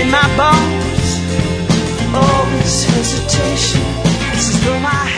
in my bones. Oh, this hesitation, this is through my